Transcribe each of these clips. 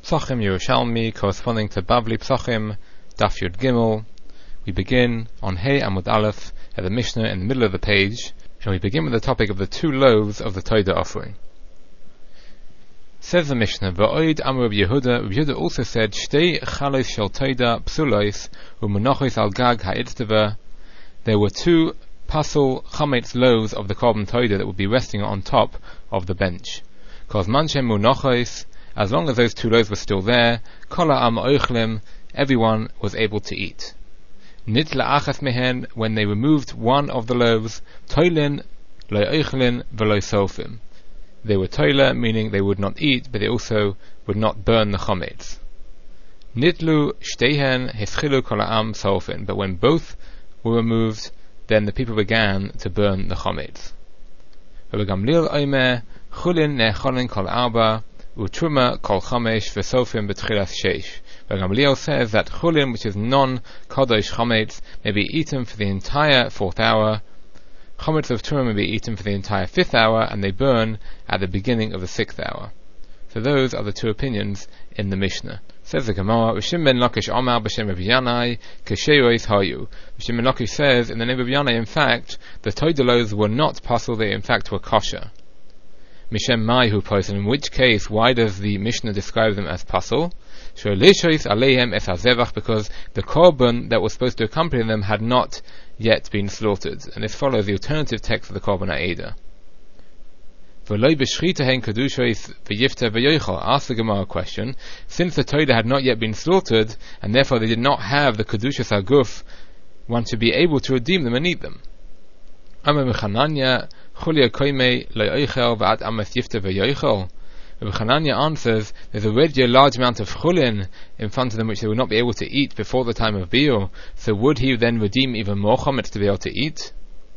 Psachim Yerushalmi, corresponding to Bavli Psachim, Daf Yud Gimel. We begin on Hey Amud Aleph at the Mishnah in the middle of the page, and we begin with the topic of the two loaves of the Toida offering. Says the Mishnah, V'oid Amr Rabbi Yehuda also said, Shtei Chalois Shel Toida Psulois U'Menachos Al Gag Ha'Itztava. There were two pasul chametz loaves of the korban Toida that would be resting on top of the bench. Because Manchem Munachos, as long as those two loaves were still there, Kol ha'am oichlim, everyone was able to eat. Nit la'achas mehen, when they removed one of the loaves, Toilin lo oichlin v'lo sofim. They were toila, meaning they would not eat, but they also would not burn the chametz. Nitlu shtehen hischilu kol ha'am sofin. But when both were removed, then the people began to burn the chametz. Rabbi Gamliel omer, chulin ne'cholin kol arba, utruma kol chamesh v'sofim b'tchilas sheish. Rabbi Gamliel says that chulin, which is non-kodesh chametz, may be eaten for the entire 4th hour. Chametz of truma may be eaten for the entire 5th hour, and they burn at the beginning of the 6th hour. So those are the two opinions in the Mishnah. Says the Gemara, Rishim ben Lakish Omar b'shem Rabbi Yanai k'sheyois hayu. Rishim ben Lakish says, in the name of Yanai, in fact, the Toida loaves were not pasul, they in fact were kosher. Mishem Mai hu poison. In which case, why does the Mishnah describe them as pasul? Because the korban that was supposed to accompany them had not yet been slaughtered, and this follows the alternative text of the korban ha'eda. Ask the Gemara a question. Since the Toida had not yet been slaughtered, and therefore they did not have the kedushas haguf, one should be able to redeem them and eat them. Rabbi Chananya answers, there's already a large amount of chulin in front of them which they would not be able to eat before the time of Biur, so would he then redeem even more chametz to be able to eat?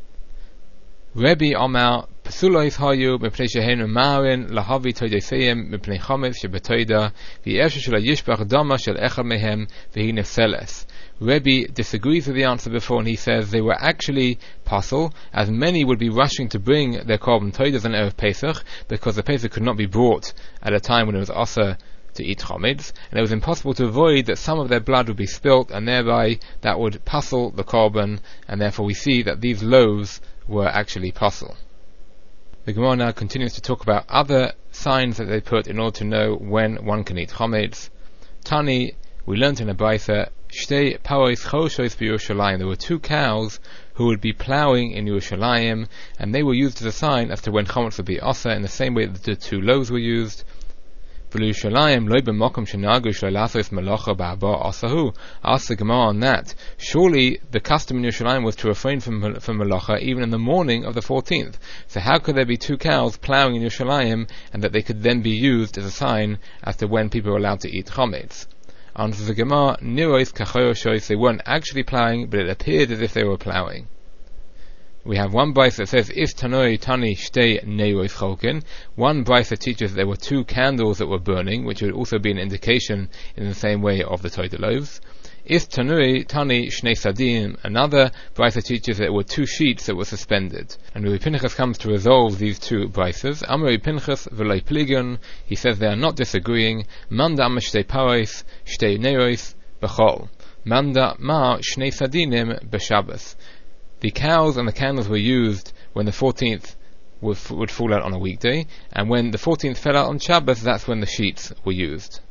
Rabbi Omar Pasulois hayu mepnei shehenu ma'arin lahavi toideseyim mepnei chametz shebetoida v'yeshu shel yishbach dama shel echad mehem v'hi nefseles. Rebbe disagrees with the answer before, and he says they were actually pasul, as many would be rushing to bring their korban toidas on Erev Pesach, because the Pesach could not be brought at a time when it was asur to eat chametz, and it was impossible to avoid that some of their blood would be spilt, and thereby that would pasul the korban, and therefore we see that these loaves were actually pasul. The Gemara now continues to talk about other signs that they put in order to know when one can eat chametz. Tani, we learnt in a Braisa, Shtei Parois Choshois b'Yerushalayim. There were two cows who would be ploughing in Yerushalayim, and they were used as a sign as to when chametz would be asur, in the same way that the two loaves were used. V'Yerushalayim lo b'makom shenagu shlo lasos malacha ba'aba asahu. Ask the Gemara on that. Surely the custom in Yerushalayim was to refrain from malacha even in the morning of the 14th. So how could there be two cows ploughing in Yerushalayim, and that they could then be used as a sign as to when people were allowed to eat chametz? Answers the Gemara, Nirois kachoyoshois, they weren't actually ploughing, but it appeared as if they were ploughing. We have one Braisa that says, If tanoi tani shtei neirois cholkin. One Braisa teaches that there were two candles that were burning, which would also be an indication in the same way of the Toida loaves. If tanoi tani shnei sadim. Another Braisa teaches that there were two sheets that were suspended. And Rabbi Pinchas comes to resolve these two Braisas. Amar Rabbi Pinchas v'loi pligon. He says they are not disagreeing. Manda am shtei parois, shtei neirois, b'chol. Manda ma shnei sadinim b'shabbos. The cows and the candles were used when the 14th would fall out on a weekday, and when the 14th fell out on Shabbos, that's when the sheets were used.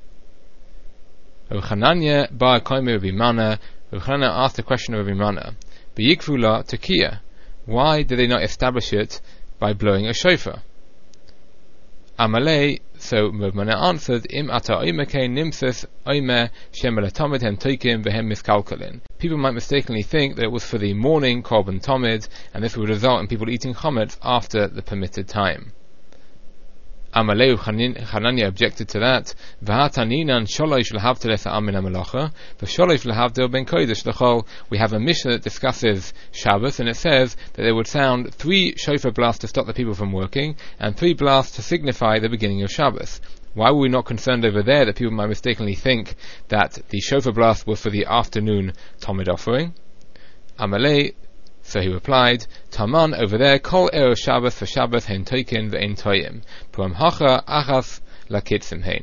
Rabbi Chananya bar koime Rabbi Mana. Rabbi Chananya asked the question of Rabbi Mana, B'yikvu la tekiya. Why did they not establish it by blowing a shofar? Amalei. So Rabbi Mana answered, Im ata oimekei nimses oime shemel tamid hem toikim vehem miskalkalin. People might mistakenly think that it was for the morning korban tamid, and this would result in people eating chametz after the permitted time. Amalei Chananya objected to that. V'hataninan sholosh l'havtel amin hamalacha, v'sholosh l'havtel ben kodesh l'chol. We have a Mishnah that discusses Shabbos, and it says that they would sound 3 shofar blasts to stop the people from working, and 3 blasts to signify the beginning of Shabbos. Why were we not concerned over there that people might mistakenly think that the shofar blasts were for the afternoon Talmud offering? Amalei. So he replied, Taman over there, Kol Erev Shabbos for Shabbos hen toikin ve'en toyim. Puam hacha achas lakitzim hein.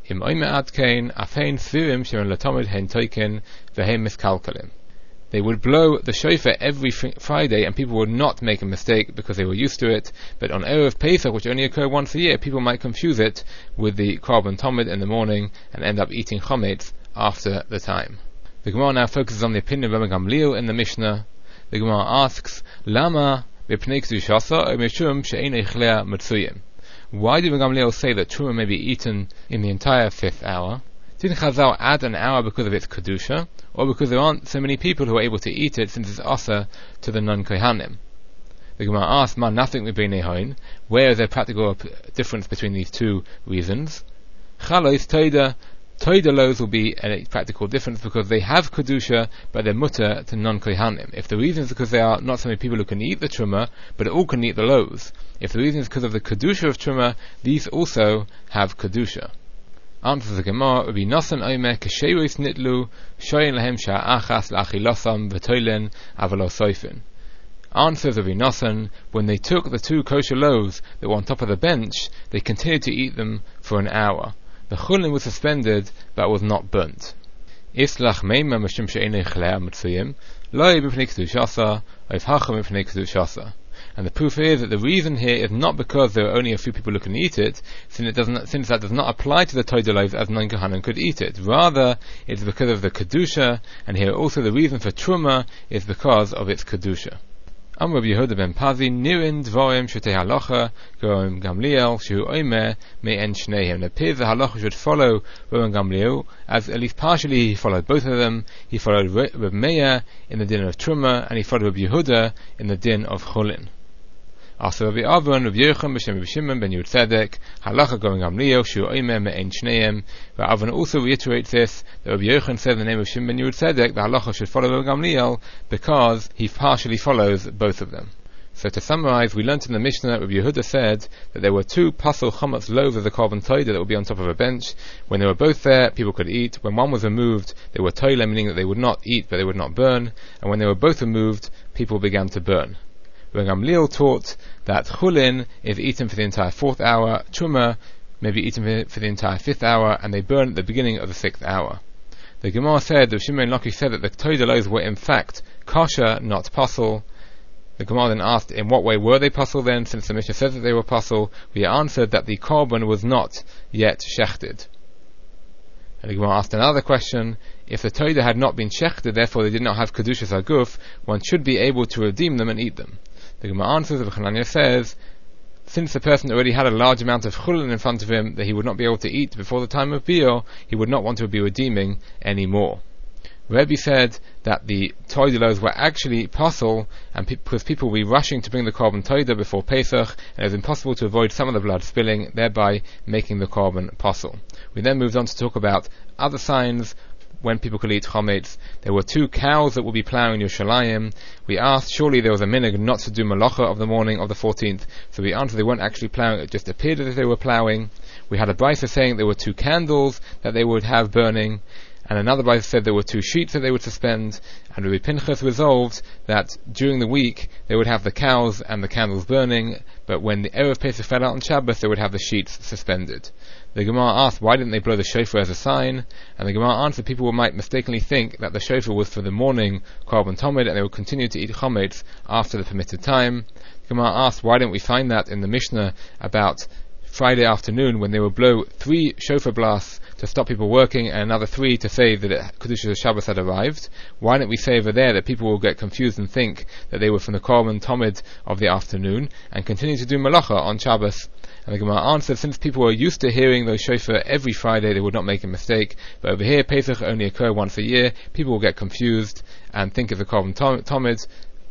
Im oime adkein, afein svirim shemen latomid hen toikin, vehem miskalkalim. They would blow the shofar every Friday, and people would not make a mistake because they were used to it. But on Erev Pesach, which only occur once a year, people might confuse it with the Korban Tomid in the morning and end up eating chometz after the time. The Gemara now focuses on the opinion of Rabbi Gamliel in the Mishnah. The Gemara asks, Lama b'pnei kedushasa o mishum she'ein eichlea mitzuyim. Why did Rabbi Gamliel say that truma may be eaten in the entire 5th hour? Didn't Chazal add an hour because of its kedusha, or because there aren't so many people who are able to eat it since it's asa to the non-kohanim? The Gemara asks, Ma nothing b'beinei hoin. Where is there practical difference between these two reasons? Chalos toida loaves will be a practical difference because they have kedusha, but they're mutter to non-kohanim. If the reason is because there are not so many people who can eat the truma, but all can eat the loaves. If the reason is because of the kedusha of truma, these also have kedusha. Answers the Gemara, Rabbi Nosson Omer, Kesheris Nitlu, Shoyin Lahem Sha'achas La'achilosam V'toilen Avalo Soifin. Answers Rabbi Nosson, when they took the 2 kosher loaves that were on top of the bench, they continued to eat them for an hour. The chulin was suspended, but was not burnt. Islach Meima Mashim She'enei Chlea Mitzuyim, Loi B'pnei Kedushasa, Oif Hacham B'pnei Kedushasa. And the proof is that the reason here is not because there are only a few people who can eat it, since that does not apply to the Toida loaves as non-Kohanim could eat it. Rather, it's because of the Kedusha, and here also the reason for Truma is because of its Kedusha. Amr Rabbi Yehuda ben Pazi, Nirin Dvorim Shutei Halacha, Goim Gamliel, Shehu Omer, Me'en Shneihim. It appears the Halacha should follow Rabbi Gamliel, as at least partially he followed both of them. He followed Rabbi Meir in the din of Truma, and he followed Rabbi Yehuda in the din of Chulin. After Rabbi Avon, Rabbi Yochanan, B'Shem Rabbi Shimon ben Yud Tzedek, Halacha Goim Gamliel, Shehu Omer, Me'en Shneihim. Rabbi Avon also reiterates this, that Rabbi Yochanan said in the name of Shimon ben Yud Tzedek, the Halacha should follow Rabbi Gamliel, because he partially follows both of them. So to summarize, we learnt in the Mishnah that Rabbi Yehuda said that there were 2 pasel chametz loaves of the korban toida that would be on top of a bench. When they were both there, people could eat. When one was removed, they were toile, meaning that they would not eat, but they would not burn. And when they were both removed, people began to burn. Rabbi Gamliel taught that chulin is eaten for the entire 4th hour, truma may be eaten for the entire 5th hour, and they burn at the beginning of the 6th hour. The Gemara said that Shimon Lakish said that the toida loaves were in fact kosher, not pasel. The Gemara then asked, in what way were they pasel then, since the Mishnah says that they were pasel? We answered that the korban was not yet shechted. And the Gemara asked another question, if the toida had not been shechted, therefore they did not have kedushas haguf, one should be able to redeem them and eat them. The Gemara answers, Rabbi Hanania says, since the person already had a large amount of chulin in front of him that he would not be able to eat before the time of Biur, he would not want to be redeeming any more. Rebbe said that the toida loaves were actually pasel, and because people were rushing to bring the korban toida before Pesach, and it was impossible to avoid some of the blood spilling, thereby making the korban pasel. We then moved on to talk about other signs when people could eat chometz. There were 2 cows that would be ploughing in Yerushalayim. We asked, surely there was a minhag not to do malacha of the morning of the 14th, so we answered they weren't actually ploughing, it just appeared as if they were ploughing. We had a brisa saying there were 2 candles that they would have burning, and another brisa said there were 2 sheets that they would suspend, and Rabbi Pinchas resolved that during the week they would have the cows and the candles burning, but when the Erev Pesach fell out on Shabbos they would have the sheets suspended. The Gemara asked, why didn't they blow the shofar as a sign? And the Gemara answered, people might mistakenly think that the shofar was for the morning korban tomid, and they would continue to eat chometz after the permitted time. The Gemara asked, why didn't we find that in the Mishnah about Friday afternoon when they would blow 3 shofar blasts to stop people working and another 3 to say that Kedushas Shabbos had arrived? Why didn't we say over there that people will get confused and think that they were from the korban tomid of the afternoon and continue to do malacha on Shabbos? And the Gemara answered, since people were used to hearing those shofar every Friday, they would not make a mistake. But over here, Pesach only occur once a year. People will get confused and think of the korban tomid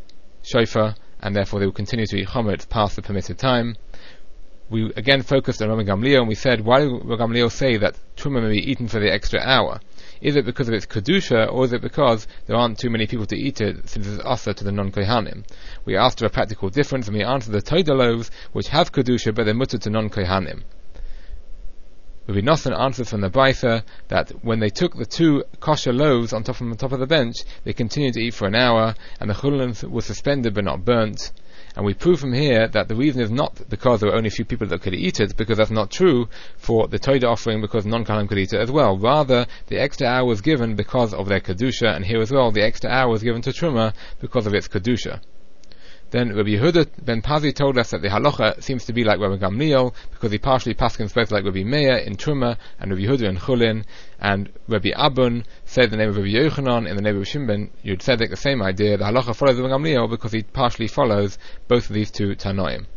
shofar, and therefore they will continue to eat chometz past the permitted time. We again focused on Rabbi Gamliel, and we said, why did Rabbi Gamliel say that truma may be eaten for the extra hour? Is it because of its kedusha, or is it because there aren't too many people to eat it, since it's asa to the non-kohanim? We asked her a practical difference, and we answered the toida loaves, which have kedusha, but they're mutter to non-kohanim. Rabbi Nosson answered from the brisa that when they took the 2 kosher loaves on top of the bench, they continued to eat for an hour, and the chulin was suspended but not burnt. And we prove from here that the reason is not because there were only a few people that could eat it, because that's not true for the Toida offering, because non-Kohanim could eat it as well. Rather, the extra hour was given because of their Kedusha, and here as well, the extra hour was given to Truma because of its Kedusha. Then Rabbi Yehuda ben Pazi told us that the halacha seems to be like Rabbi Gamliel, because he partially paskins both like Rabbi Meir in Truma and Rabbi Yehuda in Chulin, and Rabbi Abun said the name of Rabbi Yochanan in the name of Shimon Yud Tzedek, the same idea. The halacha follows Rabbi Gamliel because he partially follows both of these two Tanoim.